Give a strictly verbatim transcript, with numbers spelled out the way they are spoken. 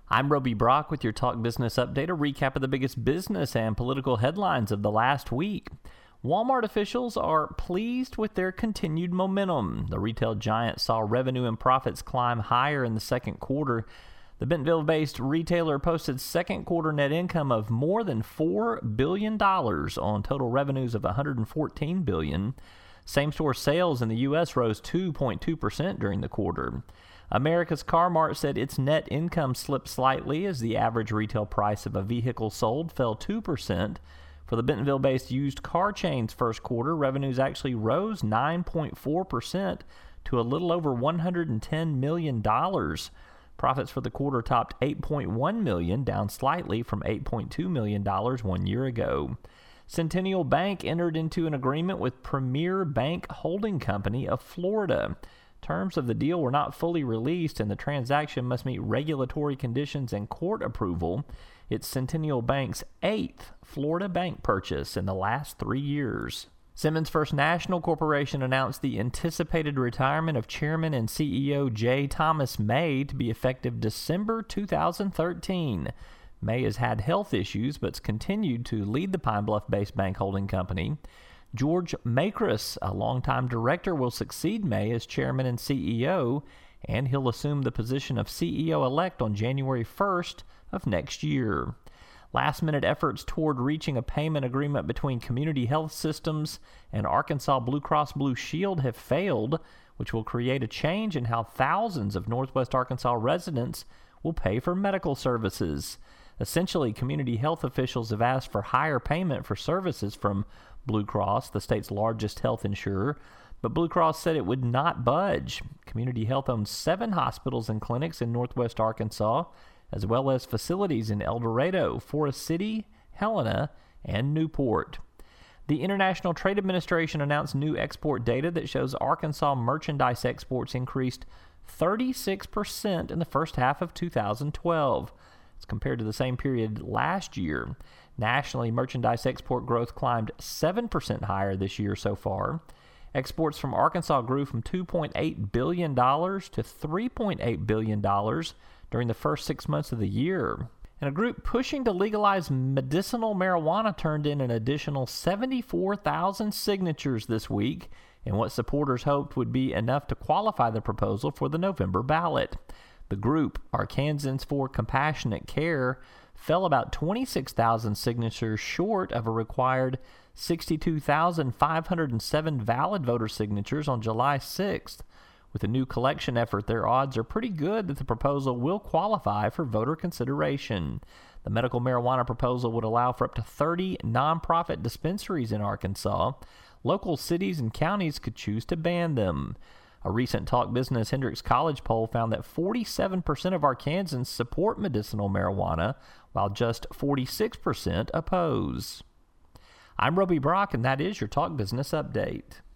I'm Roby Brock with your Talk Business Update, a recap of the biggest business and political headlines of the last week. Walmart officials are pleased with their continued momentum. The retail giant saw revenue and profits climb higher in the second quarter. The Bentonville-based retailer posted second quarter net income of more than four billion dollars on total revenues of one hundred fourteen billion dollars. Same-store sales in the U S rose two point two percent during the quarter. America's Car-Mart said its net income slipped slightly as the average retail price of a vehicle sold fell two percent. For the Bentonville-based used car chain's first quarter, revenues actually rose nine point four percent to a little over one hundred ten million dollars. Profits for the quarter topped eight point one million dollars, down slightly from eight point two million dollars one year ago. Centennial Bank entered into an agreement with Premier Bank Holding Company of Florida. Terms of the deal were not fully released, and the transaction must meet regulatory conditions and court approval. It's Centennial Bank's eighth Florida bank purchase in the last three years. Simmons First National Corporation announced the anticipated retirement of Chairman and C E O J. Thomas May to be effective December two thousand thirteen. May has had health issues but's continued to lead the Pine Bluff-based bank holding company. George Makris, a longtime director, will succeed May as chairman and C E O, and he'll assume the position of C E O-elect on January first of next year. Last-minute efforts toward reaching a payment agreement between Community Health Systems and Arkansas Blue Cross Blue Shield have failed, which will create a change in how thousands of Northwest Arkansas residents will pay for medical services. Essentially, community health officials have asked for higher payment for services from Blue Cross, the state's largest health insurer, but Blue Cross said it would not budge. Community Health owns seven hospitals and clinics in Northwest Arkansas, as well as facilities in El Dorado, Forest City, Helena, and Newport. The International Trade Administration announced new export data that shows Arkansas merchandise exports increased thirty-six percent in the first half of two thousand twelve. As compared to the same period last year. Nationally, merchandise export growth climbed seven percent higher this year so far. Exports from Arkansas grew from two point eight billion dollars to three point eight billion dollars during the first six months of the year. And a group pushing to legalize medicinal marijuana turned in an additional seventy-four thousand signatures this week in what supporters hoped would be enough to qualify the proposal for the November ballot. The group, Arkansans for Compassionate Care, fell about twenty-six thousand signatures short of a required sixty-two thousand five hundred seven valid voter signatures on July sixth. With a new collection effort, their odds are pretty good that the proposal will qualify for voter consideration. The medical marijuana proposal would allow for up to thirty nonprofit dispensaries in Arkansas. Local cities and counties could choose to ban them. A recent Talk Business Hendrix College poll found that forty-seven percent of Arkansans support medicinal marijuana, while just forty-six percent oppose. I'm Roby Brock, and that is your Talk Business Update.